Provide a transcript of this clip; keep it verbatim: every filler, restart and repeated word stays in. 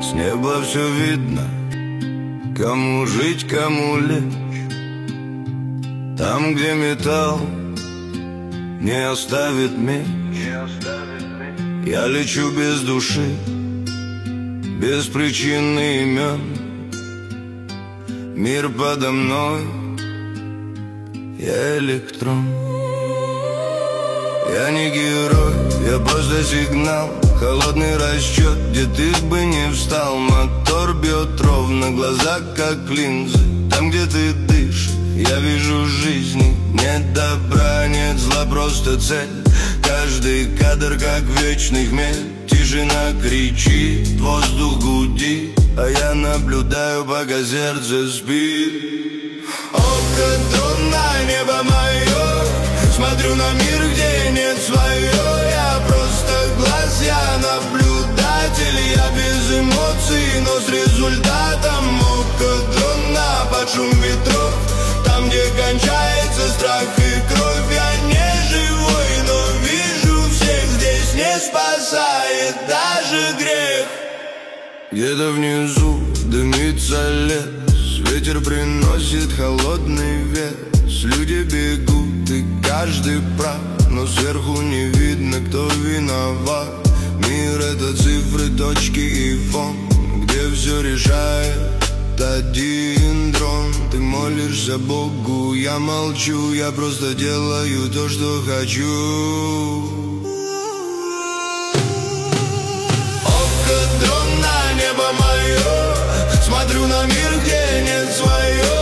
С неба все видно, кому жить, кому лечь. Там, где металл не оставит меч, я лечу без души, без причин и имен. Мир подо мной, я электрон. Я не герой, я просто сигнал, холодный расчет, где ты бы не встал. Мотор бьет ровно, глаза как линзы. Там, где ты дышишь, я вижу жизни. Нет добра, нет зла, просто цель. Каждый кадр как вечный хмель. Тишина кричит, воздух гудит, а я наблюдаю, пока сердце спит. Око трудно, небо мое, смотрю на мир, где нет свое. Я просто глаз, я наблюдатель. Я без эмоций, но с результатом. Око трудно, под шум ветров, там, где кончается страх и кровь. Я не живой, но вижу всех здесь. Не спасает даже грех. Где-то внизу дымится лес, ветер приносит холодный вес. Люди бегут и каждый прав, но сверху не видно, кто виноват. Мир — это цифры, точки и фон, где все решает один дрон. Ты молишься Богу, я молчу, я просто делаю то, что хочу. Око дрон на небо мое, смотрю на мир, где нет свое.